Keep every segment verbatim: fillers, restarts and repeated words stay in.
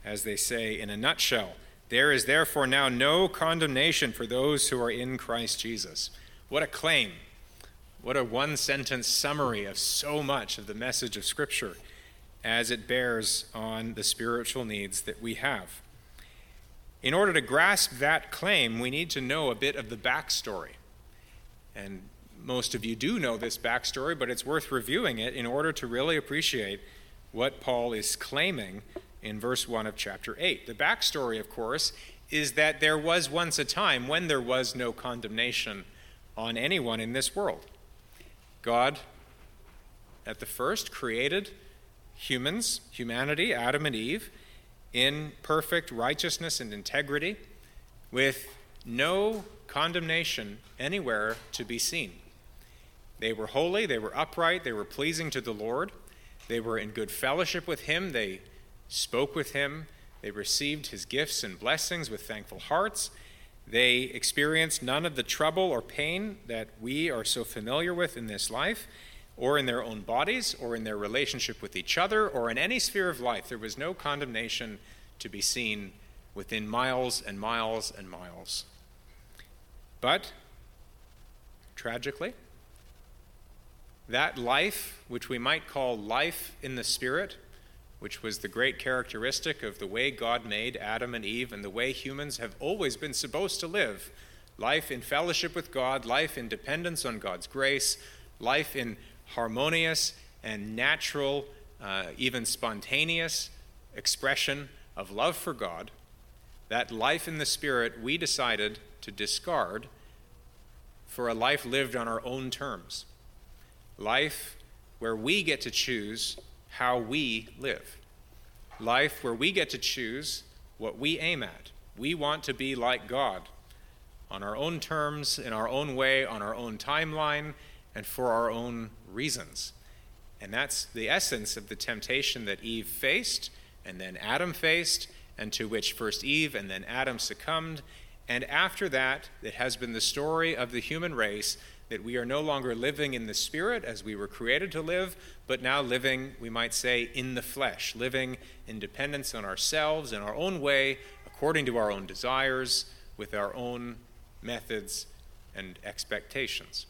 as they say in a nutshell. There is therefore now no condemnation for those who are in Christ Jesus. What a claim. What a one-sentence summary of so much of the message of Scripture as it bears on the spiritual needs that we have. In order to grasp that claim, we need to know a bit of the backstory. And most of you do know this backstory, but it's worth reviewing it in order to really appreciate what Paul is claiming in verse one of chapter eight. The backstory, of course, is that there was once a time when there was no condemnation on anyone in this world. God, at the first, created humans, humanity, Adam and Eve, in perfect righteousness and integrity, with no condemnation anywhere to be seen. They were holy, they were upright, they were pleasing to the Lord, they were in good fellowship with him, they spoke with him, they received his gifts and blessings with thankful hearts. They experienced none of the trouble or pain that we are so familiar with in this life, or in their own bodies, or in their relationship with each other, or in any sphere of life. There was no condemnation to be seen within miles and miles and miles. But, tragically, that life, which we might call life in the Spirit, which was the great characteristic of the way God made Adam and Eve and the way humans have always been supposed to live, life in fellowship with God, life in dependence on God's grace, life in harmonious and natural, uh, even spontaneous expression of love for God, that life in the Spirit we decided to discard for a life lived on our own terms. Life where we get to choose how we live. Life where we get to choose what we aim at. We want to be like God on our own terms, in our own way, on our own timeline, and for our own reasons. And that's the essence of the temptation that Eve faced, and then Adam faced, and to which first Eve and then Adam succumbed. And after that, it has been the story of the human race that we are no longer living in the Spirit as we were created to live, but now living, we might say, in the flesh, living in dependence on ourselves in our own way, according to our own desires, with our own methods and expectations.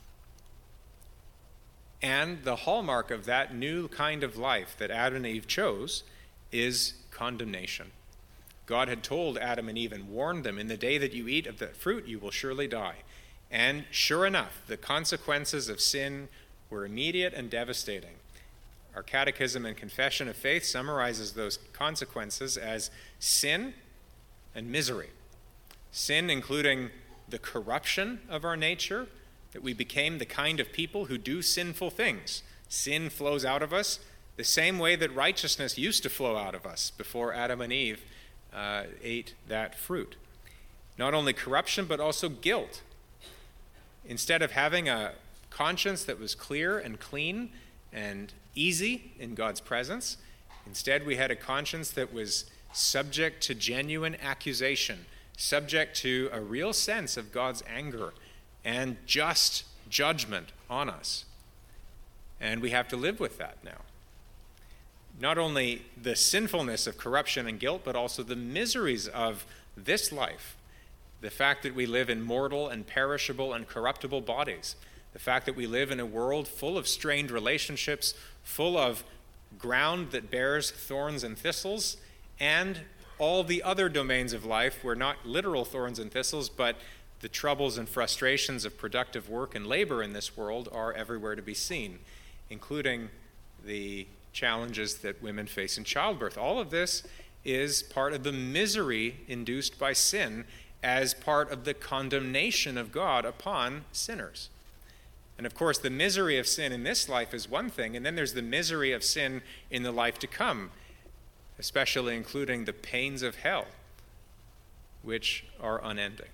And the hallmark of that new kind of life that Adam and Eve chose is condemnation. God had told Adam and Eve and warned them, in the day that you eat of the fruit, you will surely die. And sure enough, the consequences of sin were immediate and devastating. Our Catechism and Confession of Faith summarizes those consequences as sin and misery. Sin including the corruption of our nature, that we became the kind of people who do sinful things. Sin flows out of us the same way that righteousness used to flow out of us before Adam and Eve uh, ate that fruit. Not only corruption, but also guilt. Instead of having a conscience that was clear and clean and easy in God's presence, instead we had a conscience that was subject to genuine accusation, subject to a real sense of God's anger and just judgment on us. And we have to live with that now. Not only the sinfulness of corruption and guilt, but also the miseries of this life. The fact that we live in mortal and perishable and corruptible bodies. The fact that we live in a world full of strained relationships, full of ground that bears thorns and thistles, and all the other domains of life where not literal thorns and thistles, but the troubles and frustrations of productive work and labor in this world are everywhere to be seen, including the challenges that women face in childbirth. All of this is part of the misery induced by sin as part of the condemnation of God upon sinners. And of course, the misery of sin in this life is one thing, and then there's the misery of sin in the life to come, especially including the pains of hell, which are unending.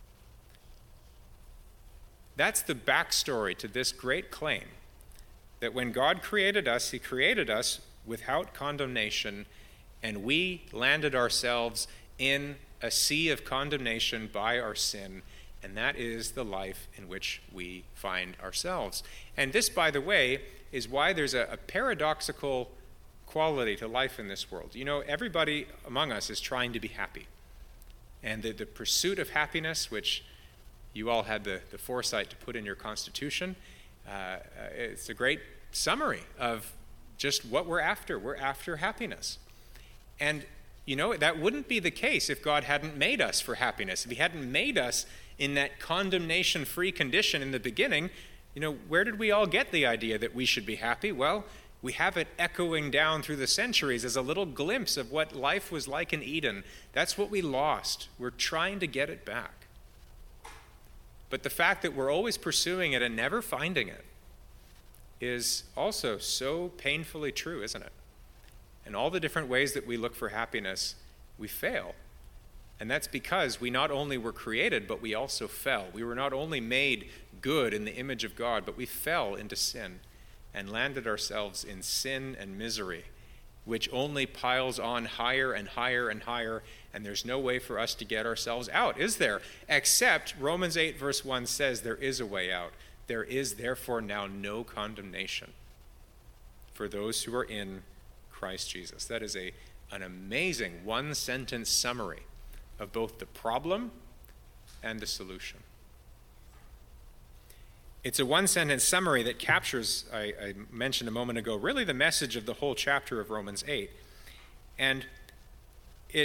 That's the backstory to this great claim, that when God created us, he created us without condemnation, and we landed ourselves in a sea of condemnation by our sin, and that is the life in which we find ourselves. And this, by the way, is why there's a, a paradoxical quality to life in this world. You know, everybody among us is trying to be happy. And the, the pursuit of happiness, which you all had the, the foresight to put in your Constitution, uh, it's a great summary of just what we're after. We're after happiness. And, you know, that wouldn't be the case if God hadn't made us for happiness. If he hadn't made us in that condemnation-free condition in the beginning, you know, where did we all get the idea that we should be happy? Well, we have it echoing down through the centuries as a little glimpse of what life was like in Eden. That's what we lost. We're trying to get it back. But the fact that we're always pursuing it and never finding it is also so painfully true, isn't it? And all the different ways that we look for happiness, we fail. And that's because we not only were created, but we also fell. We were not only made good in the image of God, but we fell into sin and landed ourselves in sin and misery, which only piles on higher and higher and higher, and there's no way for us to get ourselves out, is there? Except Romans eight verse one says there is a way out. There is therefore now no condemnation for those who are in Christ Jesus. That is a, an amazing one-sentence summary of both the problem and the solution. It's a one-sentence summary that captures, I, I mentioned a moment ago, really the message of the whole chapter of Romans eight. And it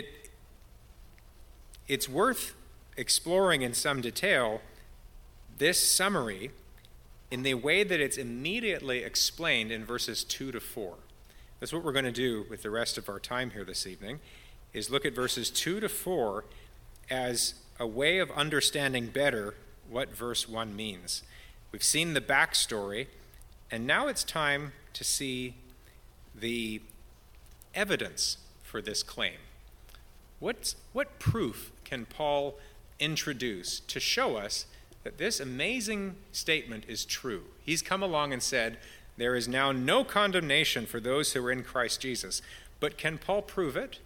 it's worth exploring in some detail this summary in the way that it's immediately explained in verses two to four. That's what we're going to do with the rest of our time here this evening, is look at verses two to four as a way of understanding better what verse one means. We've seen the backstory, and now it's time to see the evidence for this claim. What's, what proof can Paul introduce to show us that this amazing statement is true? He's come along and said, there is now no condemnation for those who are in Christ Jesus. But can Paul prove it?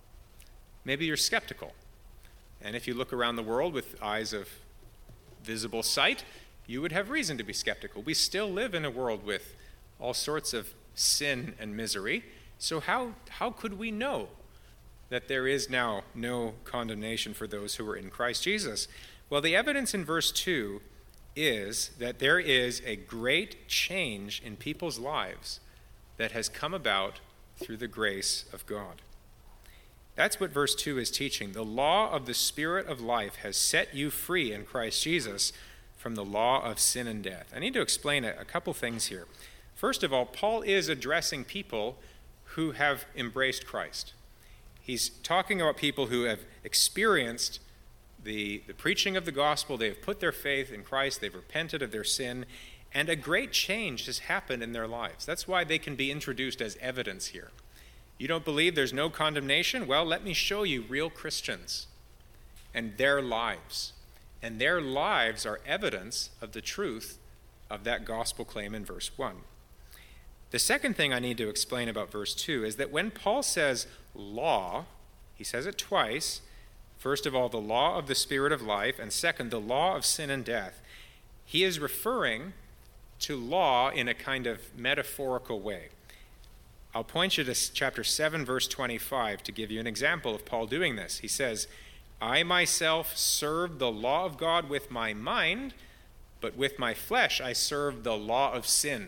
Maybe you're skeptical. And if you look around the world with eyes of visible sight, you would have reason to be skeptical. We still live in a world with all sorts of sin and misery. So how, how could we know that there is now no condemnation for those who are in Christ Jesus? Well, the evidence in verse two is that there is a great change in people's lives that has come about through the grace of God. That's what verse two is teaching. The law of the Spirit of life has set you free in Christ Jesus from the law of sin and death. I need to explain a, a couple things here. First of all, Paul is addressing people who have embraced Christ. He's talking about people who have experienced the, the preaching of the gospel. They have put their faith in Christ. They've repented of their sin. And a great change has happened in their lives. That's why they can be introduced as evidence here. You don't believe there's no condemnation? Well, let me show you real Christians and their lives. And their lives are evidence of the truth of that gospel claim in verse one. The second thing I need to explain about verse two is that when Paul says law, he says it twice. First of all, the law of the Spirit of life, and second, the law of sin and death. He is referring to law in a kind of metaphorical way. I'll point you to chapter seven, verse twenty-five to give you an example of Paul doing this. He says, I myself serve the law of God with my mind, but with my flesh I serve the law of sin.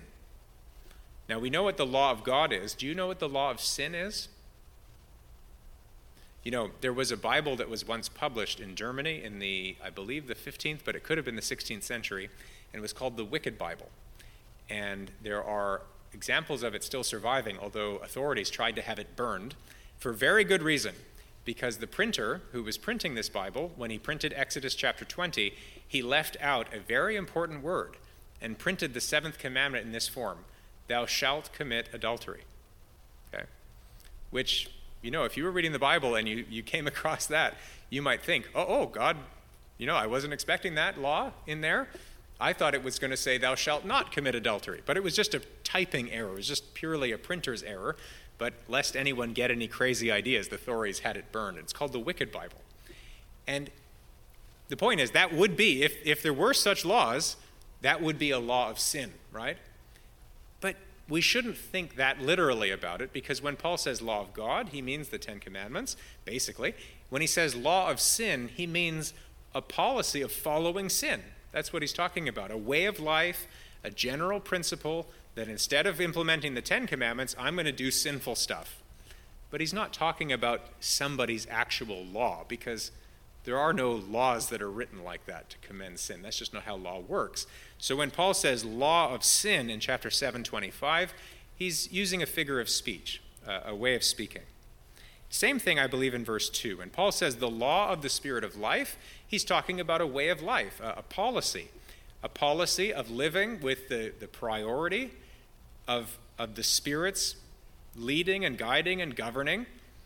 Now we know what the law of God is. Do you know what the law of sin is? You know, there was a Bible that was once published in Germany in the, I believe, the fifteenth, but it could have been the sixteenth century, and it was called the Wicked Bible. And there are examples of it still surviving, although authorities tried to have it burned for very good reason, because the printer who was printing this Bible, when he printed Exodus chapter twenty, he left out a very important word and printed the seventh commandment in this form: thou shalt commit adultery. Okay? Which, you know, if you were reading the Bible and you, you came across that, you might think, oh, oh, God, you know, I wasn't expecting that law in there. I thought it was going to say thou shalt not commit adultery. But it was just a typing error. It was just purely a printer's error. But lest anyone get any crazy ideas, the authorities had it burned. It's called the Wicked Bible. And the point is, that would be, if, if there were such laws, that would be a law of sin, right? But we shouldn't think that literally about it, because when Paul says law of God, he means the Ten Commandments, basically. When he says law of sin, he means a policy of following sin. That's what he's talking about, a way of life, a general principle that instead of implementing the Ten Commandments, I'm going to do sinful stuff. But he's not talking about somebody's actual law, because there are no laws that are written like that to commend sin. That's just not how law works. So when Paul says law of sin in chapter seven twenty-five, he's using a figure of speech, uh, a way of speaking. Same thing, I believe, in verse two. When Paul says the law of the Spirit of life, he's talking about a way of life, a, a policy, a policy of living with the, the priority of, of the Spirit's leading and guiding and governing,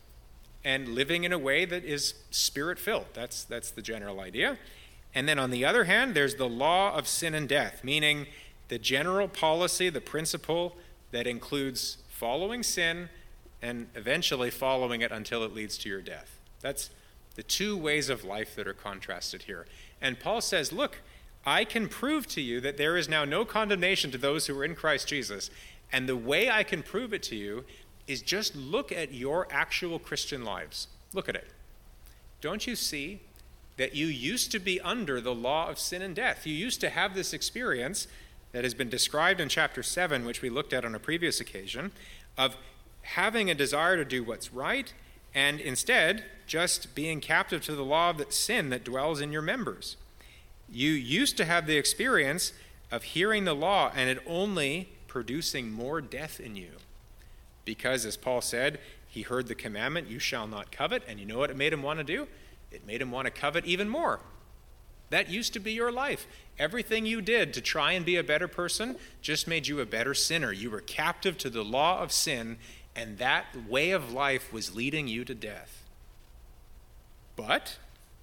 and living in a way that is Spirit-filled. That's, that's the general idea. And then on the other hand, there's the law of sin and death, meaning the general policy, the principle that includes following sin and eventually following it until it leads to your death. That's the two ways of life that are contrasted here. And Paul says, look, I can prove to you that there is now no condemnation to those who are in Christ Jesus. And the way I can prove it to you is just look at your actual Christian lives. Look at it. Don't you see that you used to be under the law of sin and death? You used to have this experience that has been described in chapter seven, which we looked at on a previous occasion, of having a desire to do what's right, and instead just being captive to the law of sin that dwells in your members. You used to have the experience of hearing the law and it only producing more death in you. Because, as Paul said, he heard the commandment, you shall not covet, and you know what it made him want to do? It made him want to covet even more. That used to be your life. Everything you did to try and be a better person just made you a better sinner. You were captive to the law of sin, and that way of life was leading you to death. But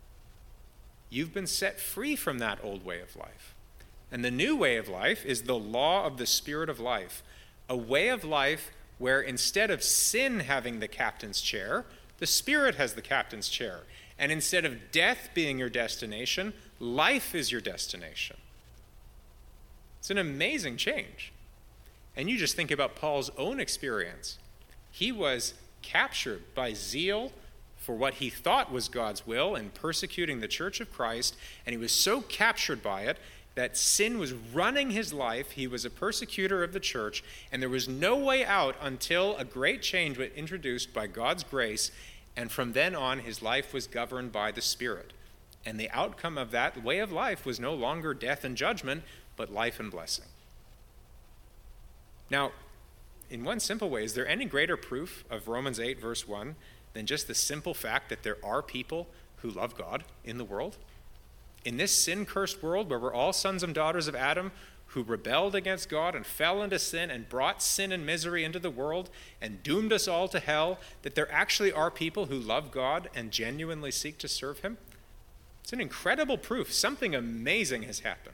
you've been set free from that old way of life. And the new way of life is the law of the Spirit of life, a way of life where instead of sin having the captain's chair, the Spirit has the captain's chair. And instead of death being your destination, life is your destination. It's an amazing change. And you just think about Paul's own experience. He was captured by zeal for what he thought was God's will in persecuting the church of Christ, and he was so captured by it that sin was running his life. He was a persecutor of the church, and there was no way out until a great change was introduced by God's grace, and from then on his life was governed by the Spirit. And the outcome of that way of life was no longer death and judgment, but life and blessing. Now, in one simple way, is there any greater proof of Romans eight, verse one, than just the simple fact that there are people who love God in the world? In this sin-cursed world where we're all sons and daughters of Adam who rebelled against God and fell into sin and brought sin and misery into the world and doomed us all to hell, that there actually are people who love God and genuinely seek to serve him? It's an incredible proof. Something amazing has happened.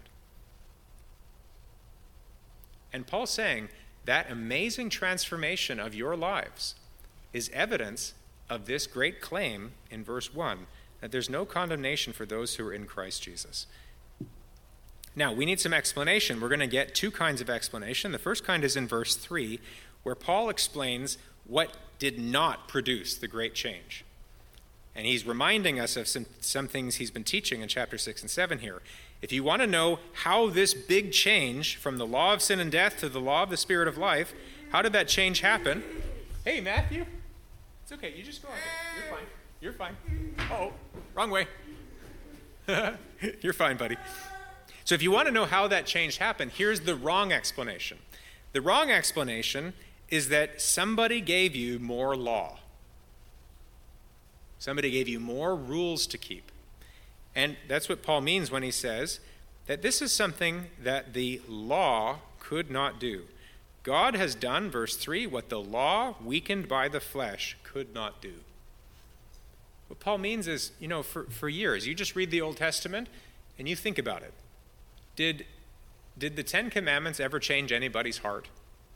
And Paul's saying that amazing transformation of your lives is evidence of this great claim in verse one, that there's no condemnation for those who are in Christ Jesus. Now, we need some explanation. We're going to get two kinds of explanation. The first kind is in verse three, where Paul explains what did not produce the great change. And he's reminding us of some, some things he's been teaching in chapter six and seven here. If you want to know how this big change from the law of sin and death to the law of the Spirit of life, how did that change happen? Hey, Matthew. It's okay. You just go on. You're fine. You're fine. Oh, wrong way. You're fine, buddy. So if you want to know how that change happened, here's the wrong explanation. The wrong explanation is that somebody gave you more law. Somebody gave you more rules to keep. And that's what Paul means when he says that this is something that the law could not do. God has done, verse three, what the law, weakened by the flesh, could not do. What Paul means is, you know, for, for years, you just read the Old Testament and you think about it. Did, did the Ten Commandments ever change anybody's heart?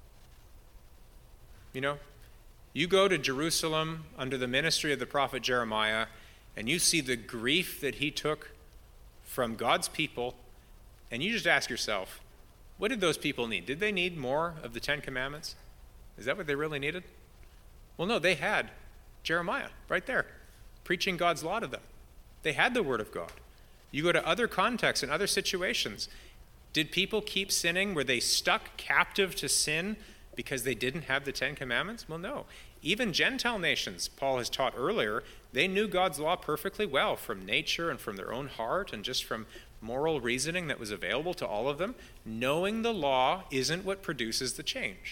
You know, you go to Jerusalem under the ministry of the prophet Jeremiah, and you see the grief that he took from God's people, and you just ask yourself, What did those people need? Did they need more of the Ten Commandments? Is that what they really needed? Well, no, they had Jeremiah right there, preaching God's law to them. They had the Word of God. You go to other contexts and other situations. Did people keep sinning? Were they stuck captive to sin because they didn't have the Ten Commandments? Well, no. Even Gentile nations, Paul has taught earlier, they knew God's law perfectly well from nature and from their own heart and just from moral reasoning that was available to all of them. Knowing the law isn't what produces the change.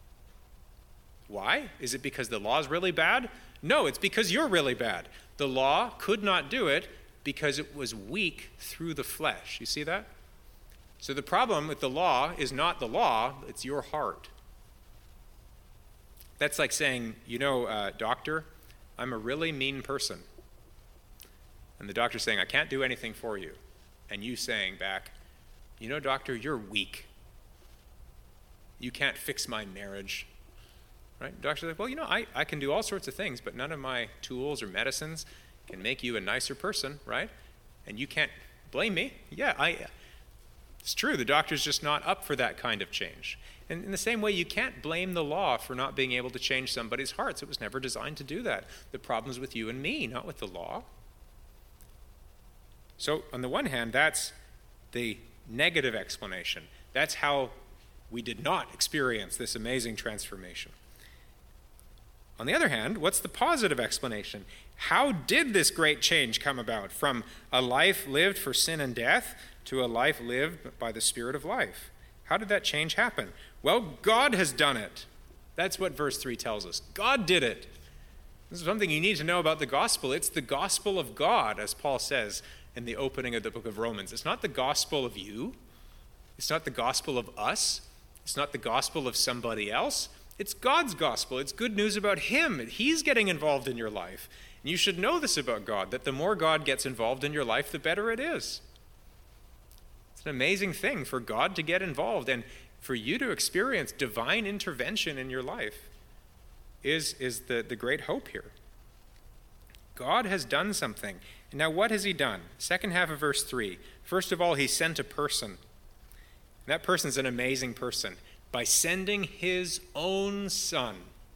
Why? Is it because the law is really bad? No, it's because you're really bad. The law could not do it because it was weak through the flesh. You see that? So the problem with the law is not the law, it's your heart. That's like saying, you know, uh, doctor, I'm a really mean person. And the doctor's saying, I can't do anything for you. And you saying back, you know, doctor, you're weak. You can't fix my marriage. Right? The doctor's like, well, you know, I, I can do all sorts of things, but none of my tools or medicines can make you a nicer person, right? And you can't blame me. Yeah, I. It's true. The doctor's just not up for that kind of change. And in the same way, you can't blame the law for not being able to change somebody's hearts. It was never designed to do that. The problem's with you and me, not with the law. So on the one hand, that's the negative explanation. That's how we did not experience this amazing transformation. On the other hand, what's the positive explanation? How did this great change come about from a life lived for sin and death to a life lived by the Spirit of life? How did that change happen? Well, God has done it. That's what verse three tells us. God did it. This is something you need to know about the gospel. It's the gospel of God, as Paul says in the opening of the book of Romans. It's not the gospel of you. It's not the gospel of us. It's not the gospel of somebody else. It's God's gospel. It's good news about him. He's getting involved in your life. And you should know this about God, that the more God gets involved in your life, the better it is. It's an amazing thing for God to get involved and for you to experience divine intervention in your life is, is the, the great hope here. God has done something. And now what has he done? Second half of verse three. First of all, he sent a person. And that person's an amazing person by sending his own son.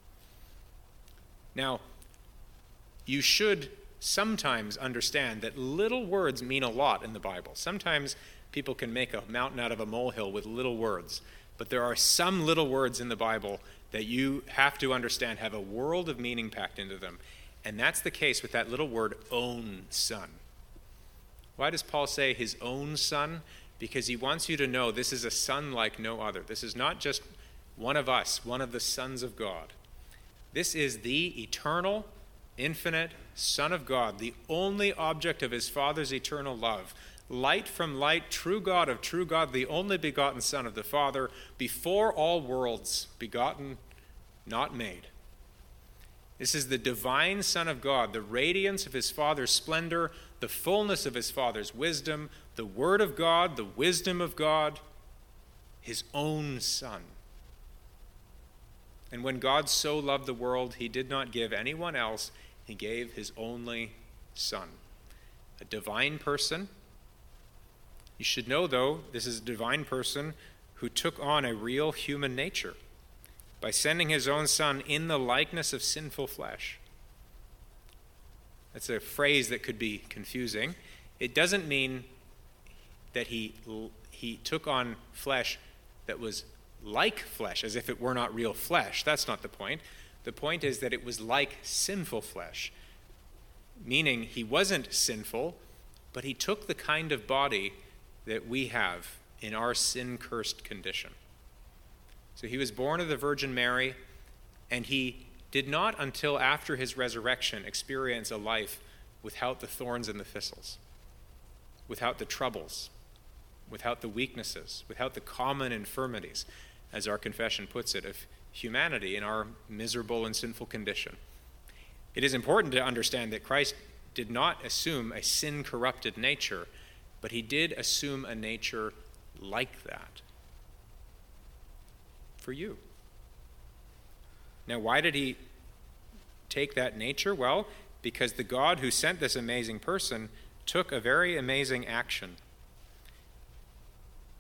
Now, you should sometimes understand that little words mean a lot in the Bible. Sometimes people can make a mountain out of a molehill with little words. But there are some little words in the Bible that you have to understand have a world of meaning packed into them. And that's the case with that little word, own son. Why does Paul say his own son? Because he wants you to know this is a son like no other. This is not just one of us, one of the sons of God. This is the eternal, infinite Son of God, the only object of his Father's eternal love. Light from light, true God of true God, the only begotten Son of the Father, before all worlds, begotten, not made. This is the divine Son of God, the radiance of his Father's splendor, the fullness of his Father's wisdom, the Word of God, the wisdom of God, his own Son. And when God so loved the world, he did not give anyone else, he gave his only Son. A divine person. You should know, though, this is a divine person who took on a real human nature by sending his own Son in the likeness of sinful flesh. That's a phrase that could be confusing. It doesn't mean that he, he took on flesh that was like flesh, as if it were not real flesh. That's not the point. The point is that it was like sinful flesh, meaning he wasn't sinful, but he took the kind of body that we have in our sin-cursed condition. So he was born of the Virgin Mary, and he did not until after his resurrection experience a life without the thorns and the thistles, without the troubles, without the weaknesses, without the common infirmities, as our confession puts it, of humanity in our miserable and sinful condition. It is important to understand that Christ did not assume a sin-corrupted nature, but he did assume a nature like that for you. Now, why did he take that nature? Well, because the God who sent this amazing person took a very amazing action.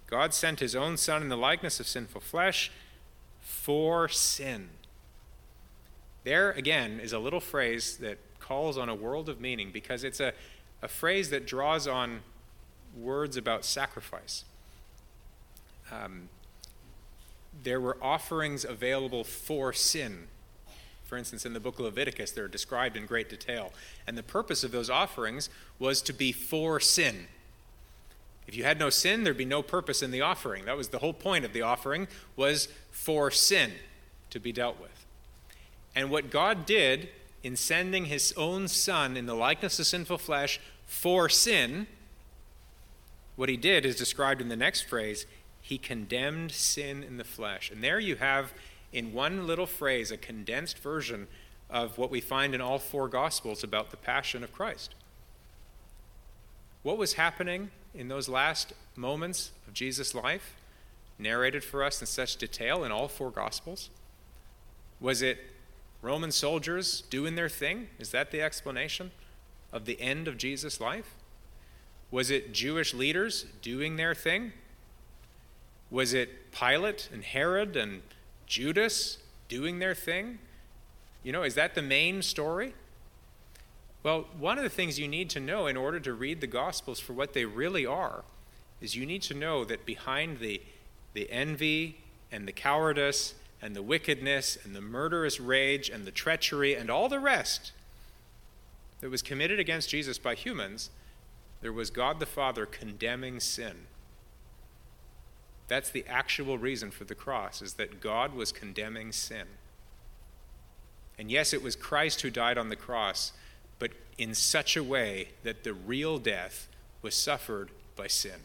God sent his own Son in the likeness of sinful flesh for sin. There, again, is a little phrase that calls on a world of meaning, because it's a, a phrase that draws on words about sacrifice. Um, there were offerings available for sin. For instance, in the book of Leviticus, they're described in great detail. And the purpose of those offerings was to be for sin. If you had no sin, there'd be no purpose in the offering. That was the whole point of the offering, was for sin to be dealt with. And what God did in sending his own Son in the likeness of sinful flesh for sin, what he did is described in the next phrase: he condemned sin in the flesh. And there you have, in one little phrase, a condensed version of what we find in all four Gospels about the passion of Christ. What was happening in those last moments of Jesus' life, narrated for us in such detail in all four Gospels? Was it Roman soldiers doing their thing? Is that the explanation of the end of Jesus' life? Was it Jewish leaders doing their thing? Was it Pilate and Herod and Judas doing their thing? You know, is that the main story? Well, one of the things you need to know in order to read the Gospels for what they really are is you need to know that behind the, the envy and the cowardice and the wickedness and the murderous rage and the treachery and all the rest that was committed against Jesus by humans, there was God the Father condemning sin. That's the actual reason for the cross, is that God was condemning sin. And yes, it was Christ who died on the cross, but in such a way that the real death was suffered by sin.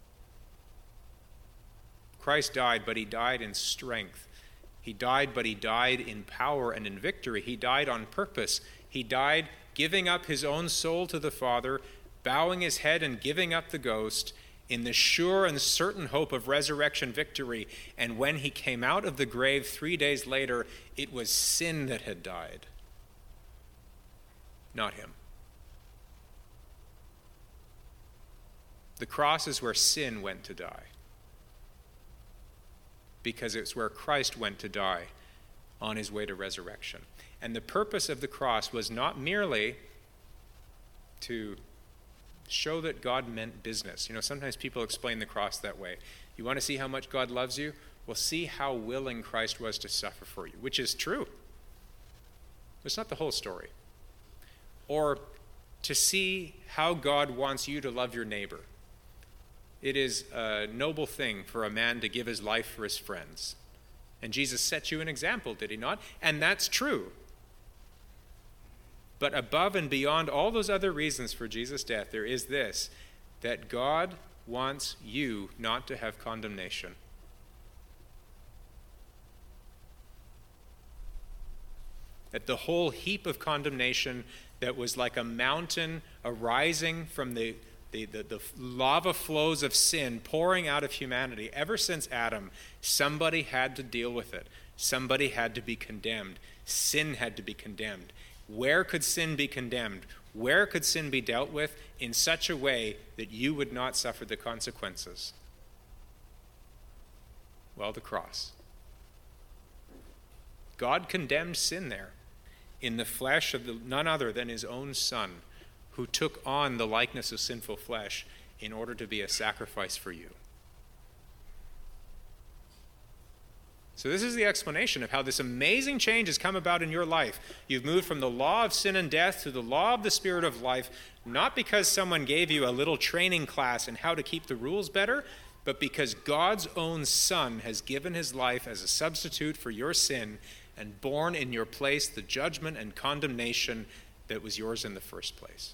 Christ died, but he died in strength. He died, but he died in power and in victory. He died on purpose. He died giving up his own soul to the Father, bowing his head and giving up the ghost, in the sure and certain hope of resurrection victory. And when he came out of the grave three days later, it was sin that had died, not him. The cross is where sin went to die, because it's where Christ went to die on his way to resurrection. And the purpose of the cross was not merely to show that God meant business. You know, sometimes people explain the cross that way. You want to see how much God loves you? Well, see how willing Christ was to suffer for you, which is true. It's not the whole story. Or to see how God wants you to love your neighbor. It is a noble thing for a man to give his life for his friends. And Jesus set you an example, did he not? And that's true. But above and beyond all those other reasons for Jesus' death, there is this, that God wants you not to have condemnation. That the whole heap of condemnation that was like a mountain arising from the, the, the, the lava flows of sin pouring out of humanity, ever since Adam, somebody had to deal with it. Somebody had to be condemned. Sin had to be condemned. Where could sin be condemned? Where could sin be dealt with in such a way that you would not suffer the consequences? Well, the cross. God condemned sin there in the flesh of the, none other than his own Son, who took on the likeness of sinful flesh in order to be a sacrifice for you. So this is the explanation of how this amazing change has come about in your life. You've moved from the law of sin and death to the law of the Spirit of life, not because someone gave you a little training class in how to keep the rules better, but because God's own Son has given his life as a substitute for your sin and borne in your place the judgment and condemnation that was yours in the first place.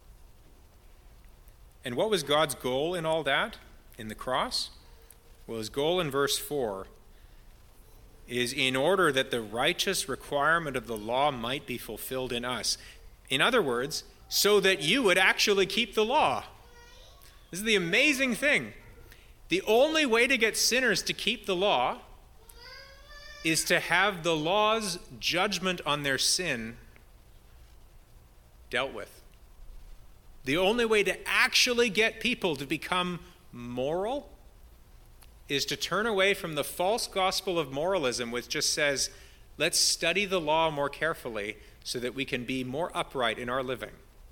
And what was God's goal in all that, in the cross? Well, his goal in verse four is in order that the righteous requirement of the law might be fulfilled in us. In other words, so that you would actually keep the law. This is the amazing thing. The only way to get sinners to keep the law is to have the law's judgment on their sin dealt with. The only way to actually get people to become moral is to turn away from the false gospel of moralism, which just says, let's study the law more carefully so that we can be more upright in our living.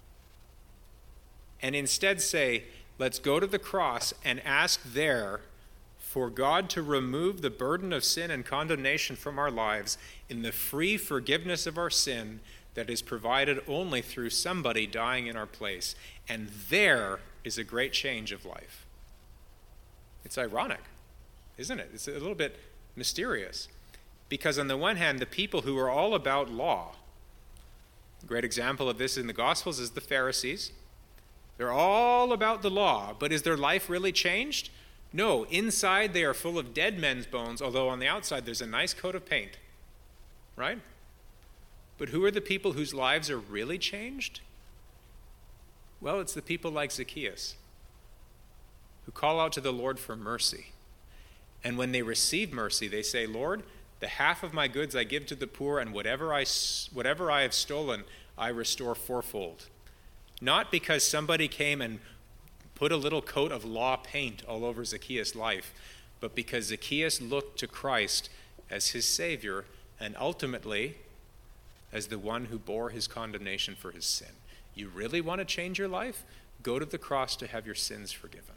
And instead say, let's go to the cross and ask there for God to remove the burden of sin and condemnation from our lives in the free forgiveness of our sin that is provided only through somebody dying in our place. And there is a great change of life. It's ironic, isn't it? It's a little bit mysterious. Because on the one hand, the people who are all about law, a great example of this in the Gospels is the Pharisees. They're all about the law, but is their life really changed? No, inside they are full of dead men's bones, although on the outside there's a nice coat of paint, right? But who are the people whose lives are really changed? Well, it's the people like Zacchaeus, who call out to the Lord for mercy. And when they receive mercy, they say, Lord, the half of my goods I give to the poor, and whatever I, whatever I have stolen, I restore fourfold. Not because somebody came and put a little coat of law paint all over Zacchaeus' life, but because Zacchaeus looked to Christ as his Savior and ultimately as the one who bore his condemnation for his sin. You really want to change your life? Go to the cross to have your sins forgiven.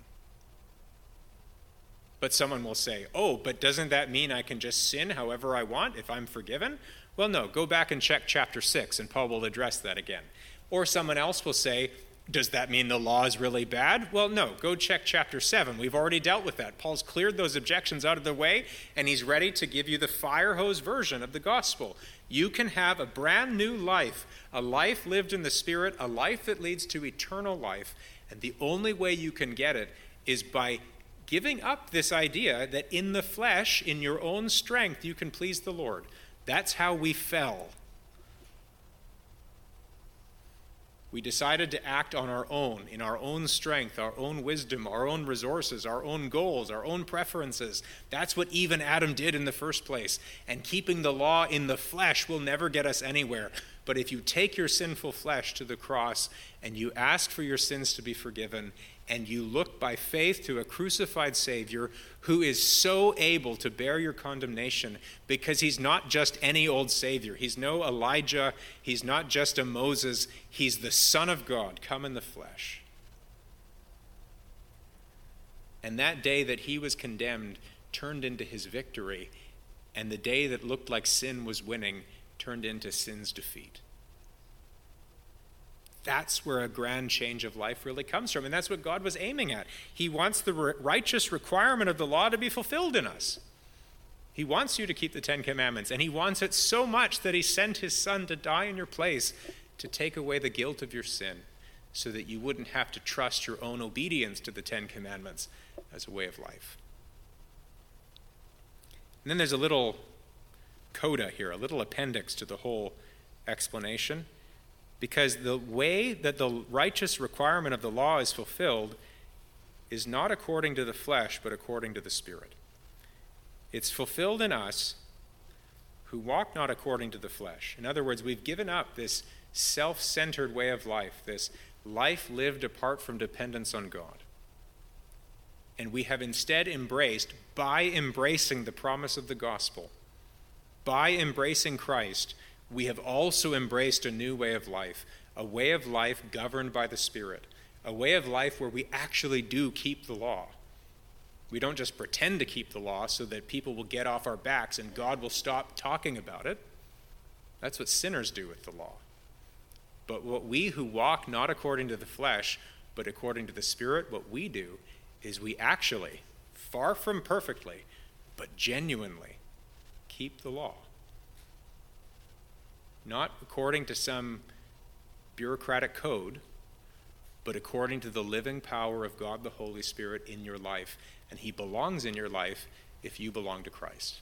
But someone will say, oh, but doesn't that mean I can just sin however I want if I'm forgiven? Well, no, go back and check chapter six, and Paul will address that again. Or someone else will say, does that mean the law is really bad? Well, no, go check chapter seven. We've already dealt with that. Paul's cleared those objections out of the way, and he's ready to give you the fire hose version of the gospel. You can have a brand new life, a life lived in the Spirit, a life that leads to eternal life, and the only way you can get it is by giving up this idea that in the flesh, in your own strength, you can please the Lord. That's how we fell. We decided to act on our own, in our own strength, our own wisdom, our own resources, our own goals, our own preferences. That's what even Adam did in the first place. And keeping the law in the flesh will never get us anywhere. But if you take your sinful flesh to the cross and you ask for your sins to be forgiven, and you look by faith to a crucified Savior who is so able to bear your condemnation, because he's not just any old Savior. He's no Elijah. He's not just a Moses. He's the Son of God come in the flesh. And that day that he was condemned turned into his victory, and the day that looked like sin was winning turned into sin's defeat. That's where a grand change of life really comes from. And that's what God was aiming at. He wants the righteous requirement of the law to be fulfilled in us. He wants you to keep the Ten Commandments. And he wants it so much that he sent his Son to die in your place to take away the guilt of your sin so that you wouldn't have to trust your own obedience to the Ten Commandments as a way of life. And then there's a little coda here, a little appendix to the whole explanation. Because the way that the righteous requirement of the law is fulfilled is not according to the flesh, but according to the Spirit. It's fulfilled in us who walk not according to the flesh. In other words, we've given up this self-centered way of life, this life lived apart from dependence on God. And we have instead embraced, by embracing the promise of the gospel, by embracing Christ, we have also embraced a new way of life, a way of life governed by the Spirit, a way of life where we actually do keep the law. We don't just pretend to keep the law so that people will get off our backs and God will stop talking about it. That's what sinners do with the law. But what we who walk not according to the flesh, but according to the Spirit, what we do is we actually, far from perfectly, but genuinely, keep the law. Not according to some bureaucratic code, but according to the living power of God the Holy Spirit in your life. And he belongs in your life if you belong to Christ.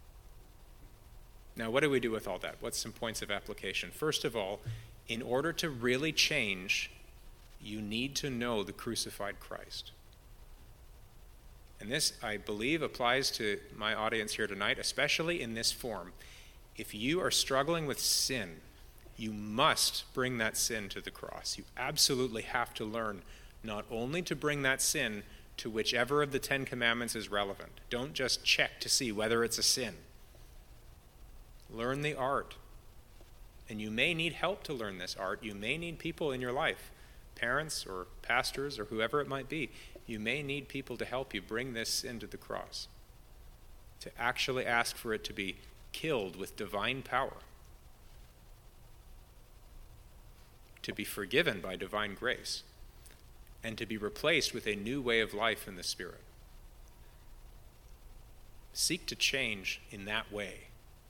Now, what do we do with all that? What's some points of application? First of all, in order to really change, you need to know the crucified Christ. And this, I believe, applies to my audience here tonight, especially in this form. If you are struggling with sin, you must bring that sin to the cross. You absolutely have to learn not only to bring that sin, to whichever of the Ten Commandments is relevant. Don't just check to see whether it's a sin. Learn the art. And you may need help to learn this art. You may need people in your life, parents or pastors or whoever it might be. You may need people to help you bring this sin to the cross, to actually ask for it to be killed with divine power, to be forgiven by divine grace, and to be replaced with a new way of life in the Spirit. Seek to change in that way.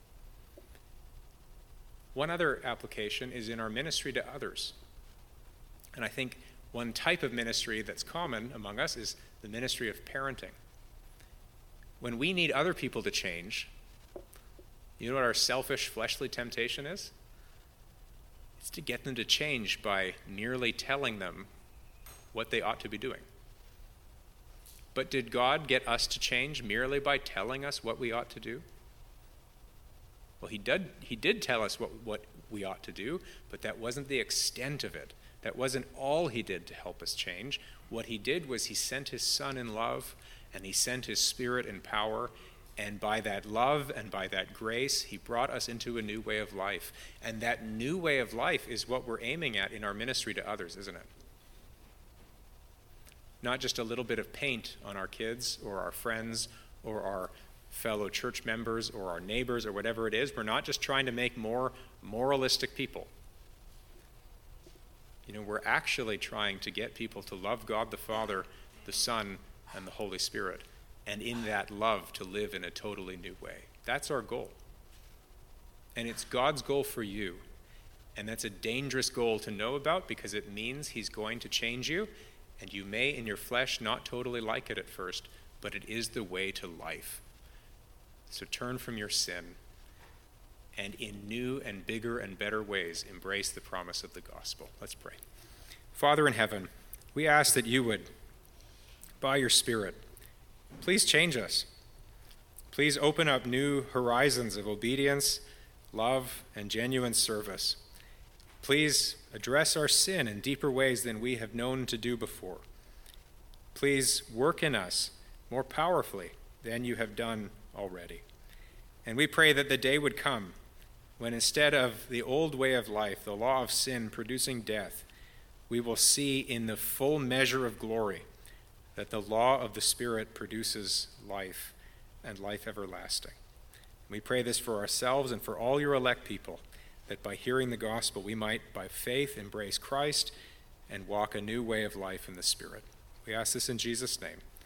One other application is in our ministry to others. And I think one type of ministry that's common among us is the ministry of parenting. When we need other people to change, you know what our selfish, fleshly temptation is? It's to get them to change by merely telling them what they ought to be doing. But did God get us to change merely by telling us what we ought to do? Well, he did, he did tell us what, what we ought to do, but that wasn't the extent of it. That wasn't all he did to help us change. What he did was he sent his Son in love, and he sent his Spirit in power, and by that love and by that grace, he brought us into a new way of life. And that new way of life is what we're aiming at in our ministry to others, isn't it? Not just a little bit of paint on our kids or our friends or our fellow church members or our neighbors or whatever it is. We're not just trying to make more moralistic people. You know, we're actually trying to get people to love God the Father, the Son, and the Holy Spirit, and in that love to live in a totally new way. That's our goal. And it's God's goal for you. And that's a dangerous goal to know about because it means he's going to change you, and you may in your flesh not totally like it at first, but it is the way to life. So turn from your sin and in new and bigger and better ways embrace the promise of the gospel. Let's pray. Father in heaven, we ask that you would, by your Spirit, please change us. Please open up new horizons of obedience, love, and genuine service. Please address our sin in deeper ways than we have known to do before. Please work in us more powerfully than you have done already. And we pray that the day would come when instead of the old way of life, the law of sin producing death, we will see in the full measure of glory that the law of the Spirit produces life and life everlasting. We pray this for ourselves and for all your elect people, that by hearing the gospel we might by faith embrace Christ and walk a new way of life in the Spirit. We ask this in Jesus' name.